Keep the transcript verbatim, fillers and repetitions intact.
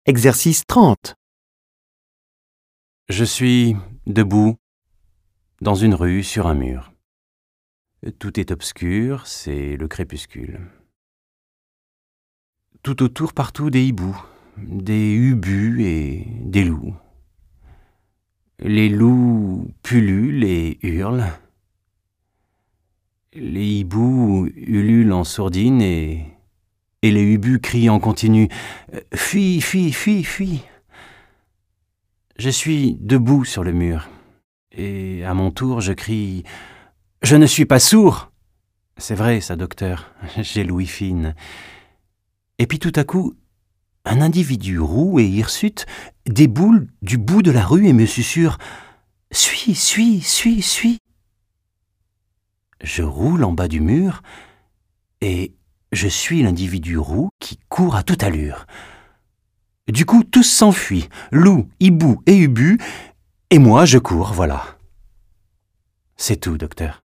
Exercice trente. Je suis debout dans une rue sur un mur. Tout est obscur, c'est le crépuscule. Tout autour, partout, des hiboux, des ubus et des loups. Les loups pullulent et hurlent. Les hiboux ululent en sourdine et, et les ubus crient en continu « Fuis, fuis, fuis, fuis !» Je suis debout sur le mur, et à mon tour je crie « Je ne suis pas sourd !» C'est vrai, ça, docteur, j'ai l'ouïe fine. Et puis tout à coup, un individu roux et hirsute déboule du bout de la rue et me susurre « Suis, suis, suis, suis !» Je roule en bas du mur, et je suis l'individu roux qui court à toute allure. Du coup, tous s'enfuient, loups, hiboux et ubus, et moi je cours, voilà. C'est tout, docteur.